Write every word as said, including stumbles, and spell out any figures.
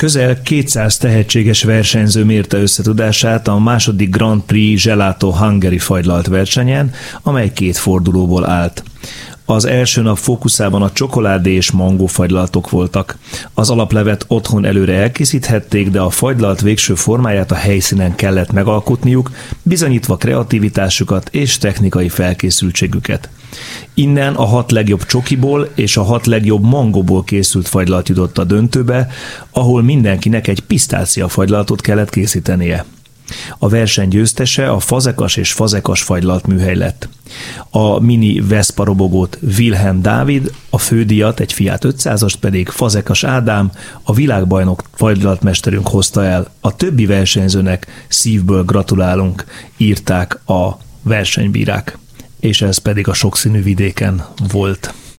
Közel kétszáz tehetséges versenyző mérte összetudását a második Grand Prix Gelato Hungary fagylalt versenyen, amely két fordulóból állt. Az első nap fókuszában a csokoládé és mangó fagylaltok voltak. Az alaplevet otthon előre elkészíthették, de a fagylalt végső formáját a helyszínen kellett megalkotniuk, bizonyítva kreativitásukat és technikai felkészültségüket. Innen a hat legjobb csokiból és a hat legjobb mangóból készült fagylalt jutott a döntőbe, ahol mindenkinek egy pisztácia fagylaltot kellett készítenie. A verseny győztese a fazekas és fazekas fagylalt műhely lett. A mini Vespa robogót Wilhelm Dávid, a fődíjat, egy Fiat ötszázast pedig Fazekas Ádám, a világbajnok fagylaltmesterünk hozta el. A többi versenyzőnek szívből gratulálunk, írták a versenybírák. És ez pedig a sokszínű vidéken volt.